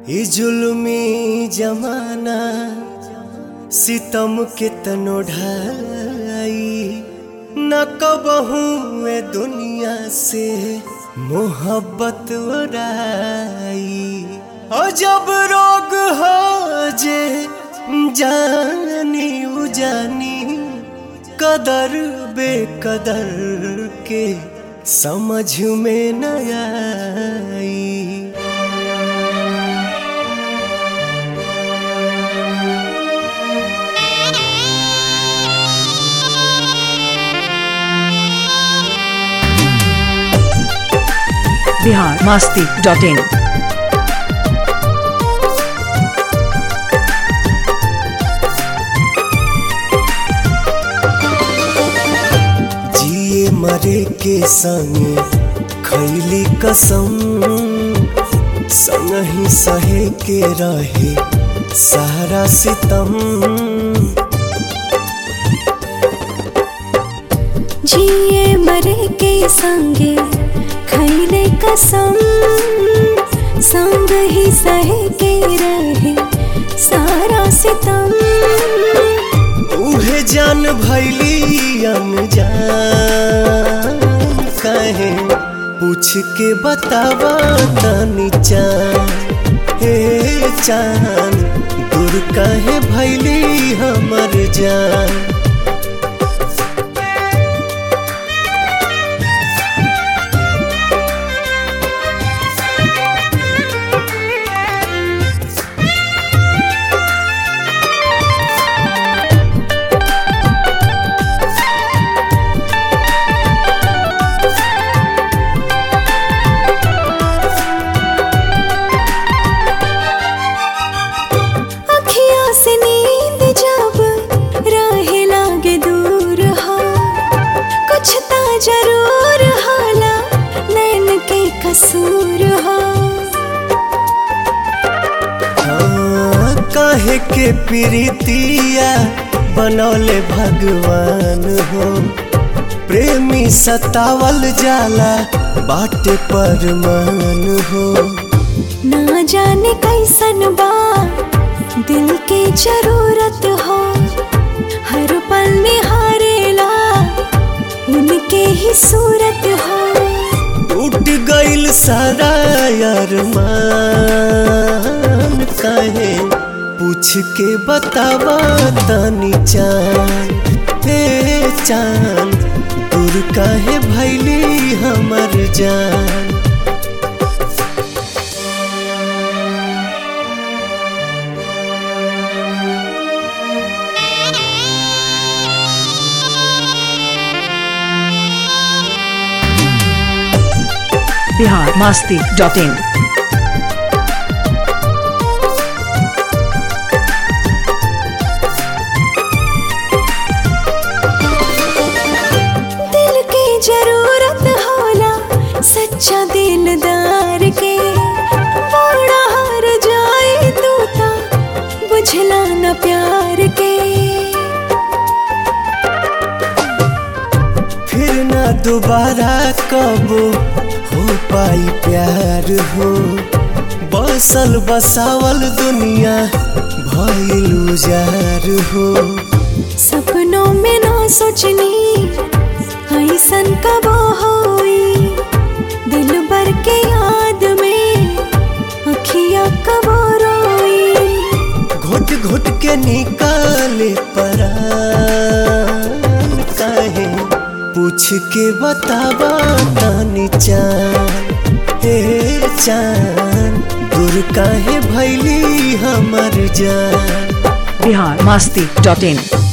ई जुल्मी जमाना सितम के तनो ढाई न कबहू ए दुनिया से मोहब्बत उड़ाई। और जब रोग हो जे जानी उजानी कदर बेकदर के समझ में न आई। biharmasti.in जिए मरे के संगे खैली कसम संग ही सहे के रहे सारा सितम। जिए मरे के संगे खैले कसम संग ही सहे के रहे सारा सितम। उहे जान भैली अनजान कहे पूछ के बतावा तनी चान। हे चान दूर कहे भैली हमर जान। जरूर होला नैन के कसूर हो। काहे के प्रीतिया बनौले भगवान हो। प्रेमी सतावल जाला बाटे परमान हो। ना जाने कैसन बा दिल के जरूरत हो। हर पल निहारेला उनके ही सूरत हो। टूट गइल सारा अरमान काहे पूछ के बतावा तनी चान। हे चान दूर काहे भैली हमर जान। biharmasti.in दिल की जरूरत होला सच्चा दिलदार के। बड़ा हार जाए तू ता बुझला न प्यार के। फिर ना दोबारा कबो हो पाई प्यार हो। बसल बसावल दुनिया भइल उजार हो। सपनों में ना सोचनी ऐसन कब होई। दिल भर के याद में अखियाँ कब रोई। घुट घुट के निकाले परान काहे पूछ के बतावा तनी चान। हे चान दूर काहे भैली हमर जान। biharmasti.in